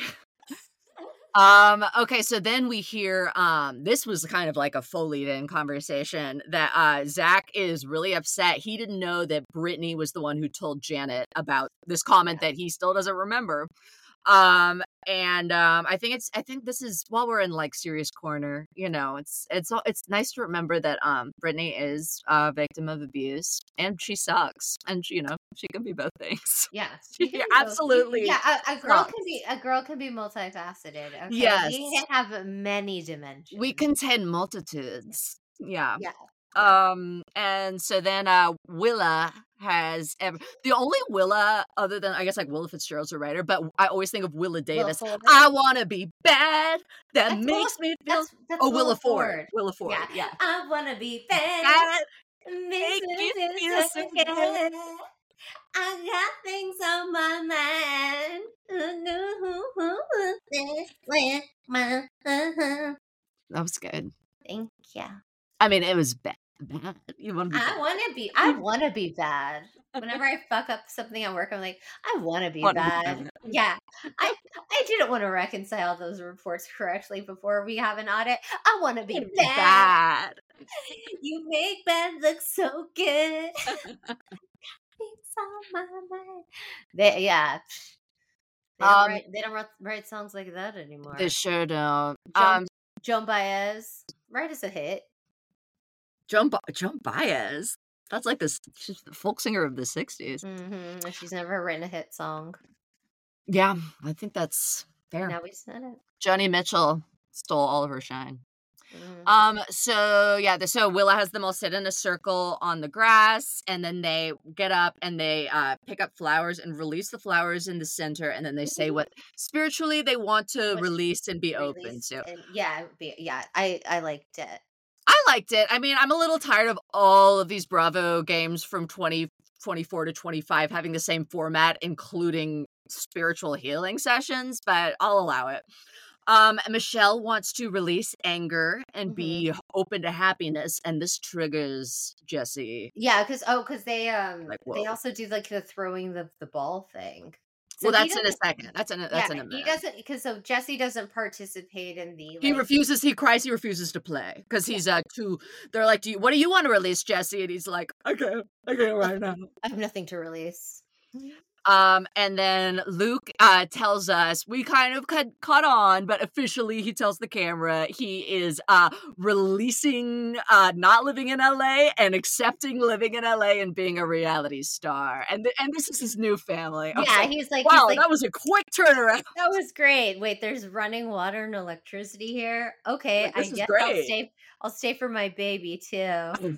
Um, okay, so then we hear, um, this was kind of like a folied in conversation that, uh, Zach is really upset. He didn't know that Brittany was the one who told Janet about this comment Yeah. that he still doesn't remember. Um, and, um, I think it's, I think this is, while we're in like serious corner, you know, it's, it's, it's nice to remember that, um, Brittany is a victim of abuse and she sucks and, you know, she can be both things. Yeah, She you can both- absolutely Yeah, a, a girl sucks. can be a girl can be multifaceted. Okay? Yes. we can have many dimensions. We contain multitudes. Yeah. Yeah. Um, and so then uh Willa has ever the only Willa other than I guess like Willa Fitzgerald's a writer, but I always think of Willa Davis. Ford. I wanna be bad. That That's makes Willa- me feel That's, that's Oh Willa Ford. Willa Ford, Yeah. yeah. I wanna be bad. That Makes make me you feel feel so so good. good. I got things on my mind. That was good. Thank you. I mean it was bad. Bad. You wanna be I bad. want to be. I want to be bad. Whenever I fuck up something at work, I'm like, I want to be Wanna be bad. bad. Yeah, I I didn't want to reconcile those reports correctly before we have an audit. I want to be Wanna be bad. bad. You make bad look so good. Things on my mind. They, yeah. They don't, Um, write, they don't write, write songs like that anymore. They sure don't. Joan, Um Joan Baez, write us a hit. Joan, ba- Joan Baez. That's like this she's the folk singer of the sixties. Mm-hmm. She's never written a hit song. Yeah, I think that's fair. Now we said it. Joni Mitchell. stole all of her shine. Mhm. Um, so yeah, the, so Willa has them all sit in a circle on the grass, and then they get up and they uh pick up flowers and release the flowers in the center, and then they say what spiritually they want to Which release and be open released to. and yeah, it would be, yeah, I I liked it. I liked it. I mean, I'm a little tired of all of these Bravo games from twenty twenty-four to twenty-five having the same format, including spiritual healing sessions, but I'll allow it. Um, Michelle wants to release anger and Mhm. be open to happiness, and this triggers Jesse. Yeah, because oh, because they um Like, they whoa. also do like the throwing the the ball thing. Well, he that's in a doesn't- second. That's in a, that's yeah, in a he minute. doesn't because so Jesse doesn't participate in the He like, refuses. He cries. He refuses to play because he's uh too. They're like, "Do you? What do you want to release, Jesse?" And he's like, "I can't. I can't right now." I have nothing to release. Um, and then Luke uh tells us we kind of cut, caught on, but officially he tells the camera he is uh releasing uh not living in L A and accepting living in L A and being a reality star. And th- and this is his new family. I was Yeah, like, he's like, wow, he's like, that was a quick turnaround. that was great. Wait, there's running water and electricity here. Okay, Like, this I is guess I'll great. stay. I'll stay for my baby too.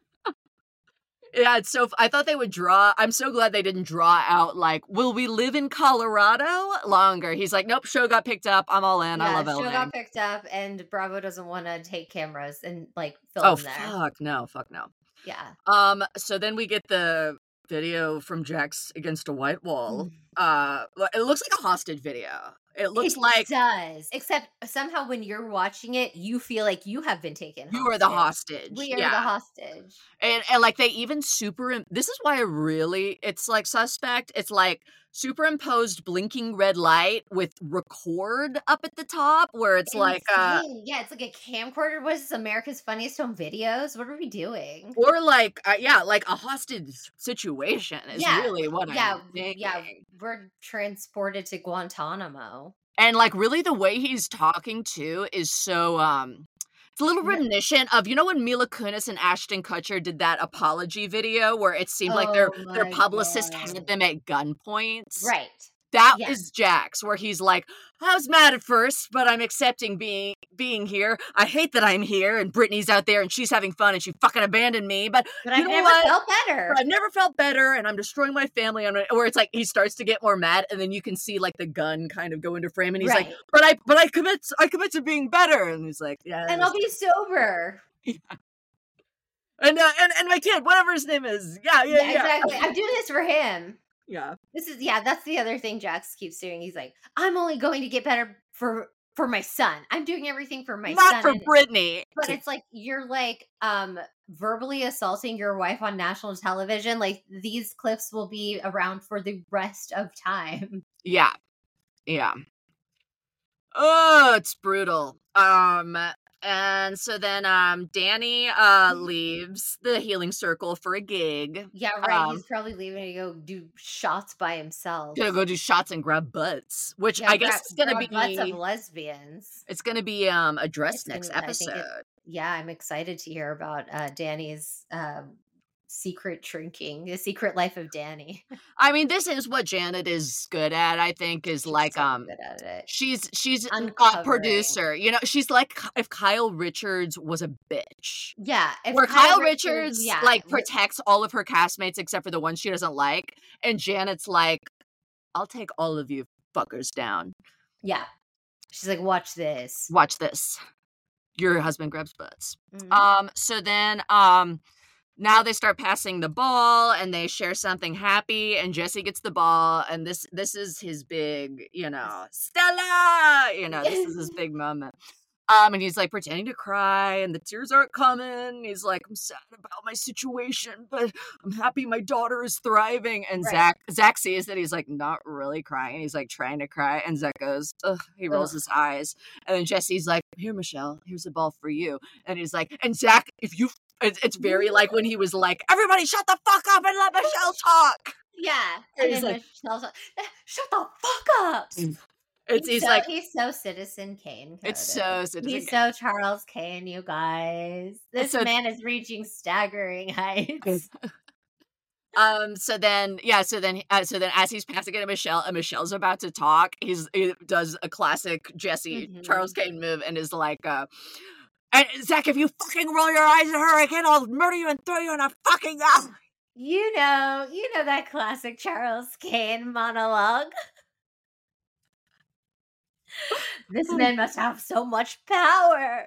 Yeah, it's so. f- I thought they would draw. I'm so glad they didn't draw out like, will we live in Colorado longer? He's like, nope, show got picked up. I'm all in. I Yeah, love show L A. got picked up, and Bravo doesn't want to take cameras and like film Oh there. fuck no, fuck no. Yeah. Um. So then we get the video from Jax against a white wall. Uh, it looks like a hostage video. It looks It like does, except somehow when you're watching it, you feel like you have been taken. you are the hostage. hostage. We are yeah. the hostage. And, and like they even super this is why I really it's like suspect. It's like superimposed blinking red light with record up at the top where it's like uh Insane. Yeah, it's like a camcorder. What is this, America's Funniest Home Videos? What are we doing? or like uh, yeah, like a hostage situation is Yeah, really what yeah, I'm thinking. yeah. We're transported to Guantanamo. And like really the way he's talking too is so um it's a little Yeah. reminiscent of, you know, when Mila Kunis and Ashton Kutcher did that apology video where it seemed like their Oh their my publicist God. had them at gunpoint. Right. That Yeah. is Jax, where he's like, I was mad at first, but I'm accepting being being here. I hate that I'm here, and Brittany's out there, and she's having fun, and she fucking abandoned me. But, But you I've know never what? felt better. But I've never felt better, and I'm destroying my family. I'm, where it's like he starts to get more mad, and then you can see like the gun kind of go into frame, and he's like, Right. "But I, but I commit, I commit to being better." And he's like, "Yeah." And I'll be sober. and uh, and and my kid, whatever his name is, yeah, yeah, Yeah, yeah, exactly. I'm doing this for him. yeah. This is yeah, that's the other thing Jax keeps doing. He's like, I'm only going to get better for for my son. I'm doing everything for my Not son. for and- Brittany. but it's like you're like um verbally assaulting your wife on national television. Like these clips will be around for the rest of time. Yeah. Yeah. Oh, it's brutal. Um and so then um Danny uh leaves the healing circle for a gig. Yeah, right. Um, He's probably leaving to go do shots by himself. Gonna go do shots and grab butts, which Yeah, I guess grab- is gonna grab be butts of lesbians. it's gonna be um addressed It's gonna- next I think it- episode. Yeah, I'm excited to hear about uh Danny's um secret drinking, the secret life of Danny. I mean, this is what Janet is good at, I think, is She's like so um good at it. she's she's a Uncovering. producer. You know, she's like if Kyle Richards was a bitch. Yeah, if Where Kyle, Richards, yeah, like wi- protects all of her castmates except for the ones she doesn't like, and Janet's like, I'll take all of you fuckers down. yeah, she's like, watch this. Watch this. Your husband grabs butts. Mhm. Um, so then um now they start passing the ball and they share something happy and Jesse gets the ball and this this is his big, you know, Stella, you know, this is his big moment. Um, and he's like pretending to cry and the tears aren't coming. He's like, I'm sad about my situation, but I'm happy my daughter is thriving. And Right. Zach Zach sees that he's like not really crying. He's like trying to cry. And Zach goes, ugh, he rolls Ugh. his eyes. And then Jesse's like, here, Michelle, here's a ball for you. And he's like, and Zach, if you it's, it's very like when he was like, everybody shut the fuck up and let Michelle talk. Yeah, And and he's then like- Michelle's like, "Eh, shut the fuck up. It's he's so, like, he's so Citizen Kane. it's coded. so He's Citizen so Charles Kane, you guys. This so- man is reaching staggering heights. Um. So then, yeah. So then, uh, so then, as he's passing it to Michelle, and Michelle's about to talk, he's he does a classic Jesse Charles Mhm. Kane move, and is like, uh, "And Zach, if you fucking roll your eyes at her again, I'll murder you and throw you in a fucking oven." You know, you know that classic Charles Kane monologue. This man must have so much power.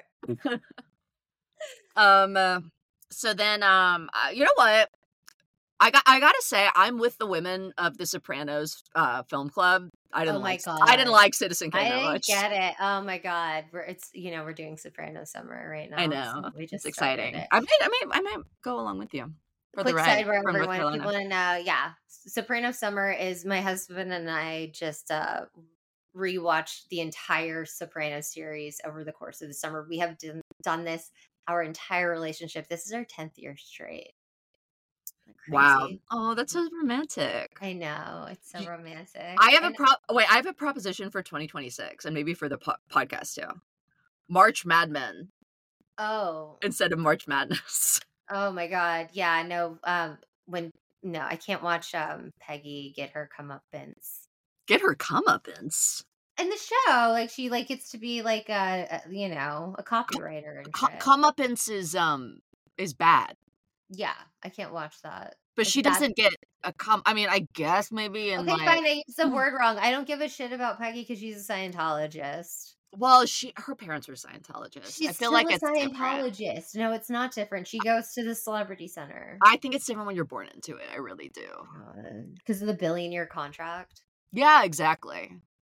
Um. uh, so then, um, uh, you know what? I got. I gotta say, I'm with the women of the Sopranos uh, film club. I Oh didn't my like. I didn't god. like Citizen I Kane that didn't much. get it. Oh my god. We're it's you know, we're doing Soprano Summer right I now. So know. we It's just started exciting. it. I might. I might. I might go along with you for the Quick ride sidebar, from North everyone. If you Carolina. want to know, yeah, Soprano Summer is my husband and I just uh rewatched the entire Soprano series over the course of the summer. We have done, done this our entire relationship. This is our tenth year straight. Isn't that Wow. crazy? Oh, that's so romantic. I know. It's so Y- romantic. I have a And pro. Wait, I have a proposition for twenty twenty-six, and maybe for the po- podcast too. March Mad Men oh, instead of March Madness. oh my god. Yeah, no, um when no, I can't watch um Peggy get her comeuppance. Get her comeuppance. In the show, like she like gets to be like a, a you know, a copywriter and Co- shit. comeuppance is um is bad, Yeah, I can't watch that. but Like she that. doesn't get a com. I mean, I guess maybe in Okay, like. fine. I used the word wrong. I don't give a shit about Peggy because she's a Scientologist. Well, she her parents were Scientologists. I She's feel still like a it's different. Scientologist. No, it's not different. She goes to the Celebrity Center I think it's different when you're born into it. I really do. because of the billion year contract. Yeah, exactly.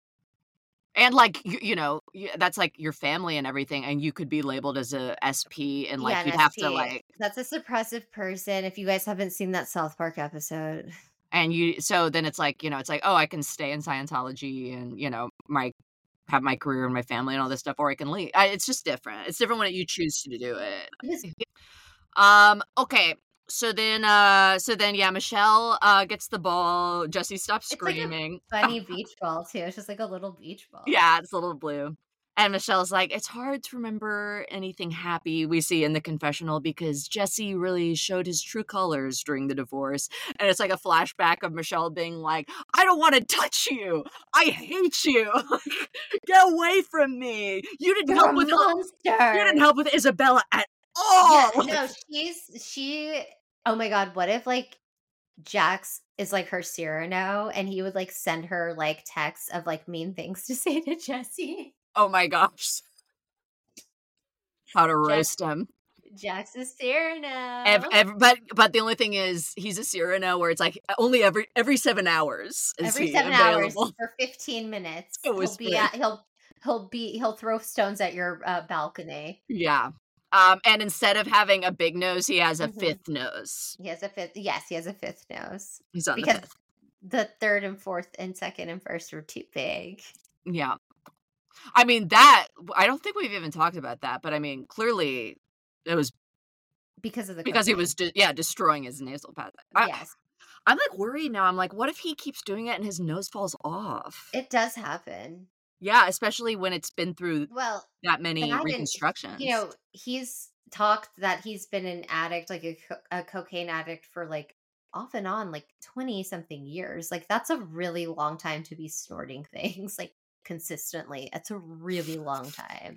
And like you, you know, y- that's like your family and everything, and you could be labeled as a S P, and like Yeah, an you'd have to S P. like, That's a suppressive person. If you guys haven't seen that South Park episode, and you. So then it's like, you know, it's like, oh, I can stay in Scientology, and you know, my have my career and my family and all this stuff, or I can leave. I, it's just different. It's different when you choose to do it. Because Um. Okay. So then, uh, so then, yeah, Michelle uh gets the ball. Jesse stops it's like a screaming. funny beach ball too. It's just like a little beach ball. Yeah, it's a little blue. And Michelle's like, it's hard to remember anything happy we see in the confessional because Jesse really showed his true colors during the divorce. And it's like a flashback of Michelle being like, I don't want to touch you. I hate you. Like, get away from me. You didn't You're help a with monster. you didn't help with Isabella at all. Yeah, no, she's she. Oh my god, what if like Jax is like her Cyrano and he would like send her like texts of like mean things to say to Jesse? Oh my gosh. How to Jax, roast him. Jax is Cyrano. Ev- ev- but but the only thing is he's a Cyrano where it's like only every every seven hours is Every he seven hours available. for fifteen minutes, It he'll was be great. at he'll he'll be he'll throw stones at your uh, balcony. Yeah. Um, and instead of having a big nose, he has a Mhm. fifth nose. He has a fifth. Yes, he has a fifth nose He's on the because fifth. the third and fourth and second and first were too big. Yeah. I mean that I don't think we've even talked about that, but I mean clearly it was Because of the because he cocaine. was de- yeah destroying his nasal passage. I, Yes, I'm like worried now. I'm like, what if he keeps doing it and his nose falls off? it does happen. Yeah, especially when it's been through Well, that many that and reconstructions. you know, he's talked that he's been an addict, like a, co- a cocaine addict for like off and on like twenty something years. Like that's a really long time to be snorting things like consistently. It's a really long time.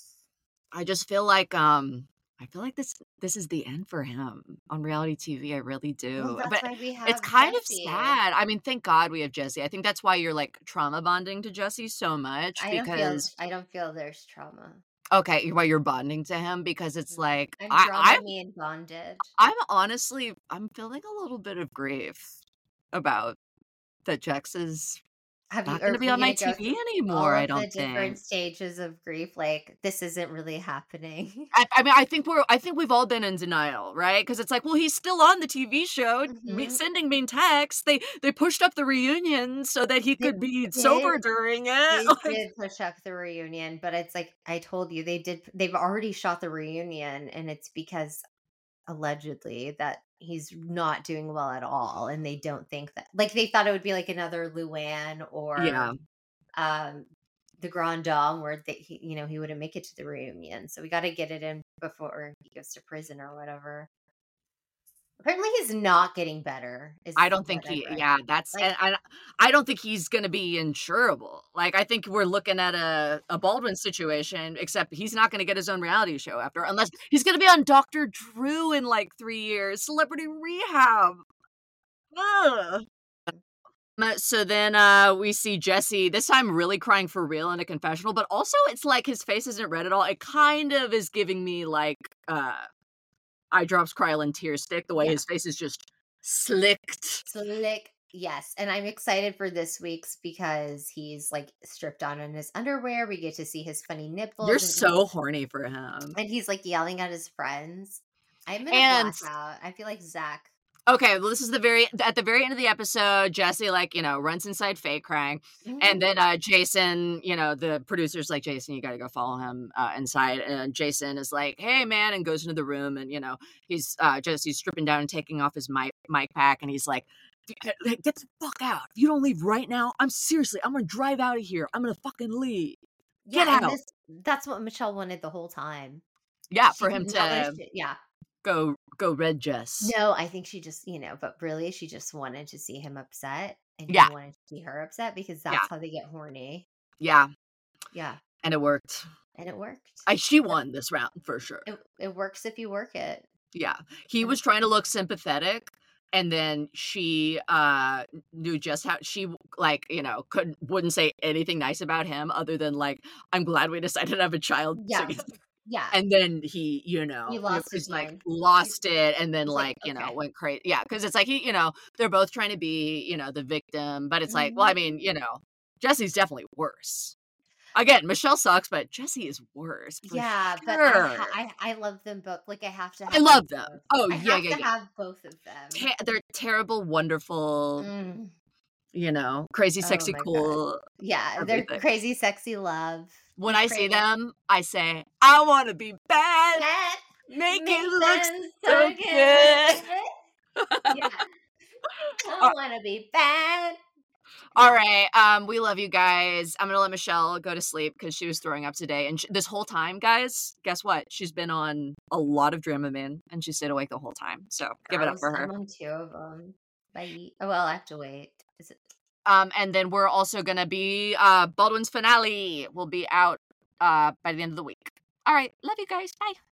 I just feel like um I feel like this this is the end for him on reality T V. I really do. Well, that's But why we it's have kind Jesse. of sad. I mean, thank God we have Jesse. I think that's why you're like trauma bonding to Jesse so much I don't feel because I don't feel there's trauma. okay, why you're bonding to him because it's Mm. like I'm I drama I'm me and bonded. I'm honestly I'm feeling a little bit of grief about that Jax is Have you not are going to be we on my gonna T V go through all anymore. I of the don't different think. stages of grief? Like this isn't really happening. I, I mean, I think we're. I think we've all been in denial, right? Because it's like, well, he's still on the T V show, me, Mhm. sending mean texts. They they pushed up the reunion so that he They could be did. sober during They it. Like, did push up the reunion, but it's like I told you, they did. They've already shot the reunion, and it's because allegedly that he's not doing well at all, and they don't think that. Like they thought it would be like another Luann or yeah, um the Grand Dame, where they, he, you know, he wouldn't make it to the reunion. So we got to get it in before he goes to prison or whatever. Apparently, he's not getting better. Is I don't think what I've he read. yeah, that's Like, and I I don't think he's gonna be insurable. Like, I think we're looking at a a Baldwin situation, except he's not gonna get his own reality show after unless he's gonna be on Doctor Drew in, like, three years, Celebrity Rehab. Ugh. Uh, so then, uh, we see Jesse, this time really crying for real in a confessional, but also it's like his face isn't red at all. It kind of is giving me, like, uh, Eye Drops, Krylin Tear Stick, the way yeah, his face is just slicked. slick. Yes, and I'm excited for this week's because he's like stripped on in his underwear. We get to see his funny You're nipples, and he, so horny for him. and he's like yelling at his friends. I'm in a And blackout. I feel like Zach. okay, well, this is the very at the very end of the episode, Jesse, like, you know, runs inside fake crying. And then uh Jason, you know, the producer's like, Jason, you gotta go follow him uh inside. And Jason is like, hey man, and goes into the room and you know, he's uh Jesse's stripping down and taking off his mic mic pack, and he's like, "Get the fuck out. If you don't leave right now, I'm seriously, I'm gonna drive out of here. I'm gonna fucking leave. Get Yeah, and out." this that's what Michelle wanted the whole time. Yeah, She for did him not want to to. Yeah. go go red Jess. No, I think she just, you know, but really she just wanted to see him upset and he Yeah, wanted to see her upset because yeah, that's how they get horny. yeah. Yeah. And it worked. And it worked. I she But won this round for sure. it, it works if you work it. Yeah. He And was trying to look sympathetic, and then she, uh, knew just how she, like, you know, couldn't wouldn't say anything nice about him other than, like, "I'm glad we decided to have a child yeah. together." Yeah. And then he, you He know, it lost his was, like, mind. He's, lost it and then, he's like, like, you know, okay. went crazy. Yeah, because it's like he you know, they're both trying to be, you know, the victim, but it's like, well, I Mhm. mean, you know, Jesse's definitely worse. Again, Michelle sucks, but Jesse is worse for Yeah, but I, ha- sure. I I love them both. Like I have to I have them love them. both. Oh, I yeah, have yeah, to yeah. have both of them. Te they're terrible, wonderful, Mm. you know, crazy, Oh sexy, my god. cool, Yeah, they're everything. crazy, sexy love. When We I crave see it. them, I say, "I wanna be bad, That make it makes look them so so good." good. Yeah. I Uh, wanna be bad. Yeah. alright, um, we love you guys. I'm gonna let Michelle go to sleep because she was throwing up today, and sh this whole time, guys, guess what? She's been on a lot of Dramamine, and she stayed awake the whole time, so give it up Gross. for her. I'm on two of them. Bye. Oh, well, I have to wait. Is it Um, and then we're also gonna be, uh Baldwin's finale will be out, uh, by the end of the week. Alright, love you guys, bye.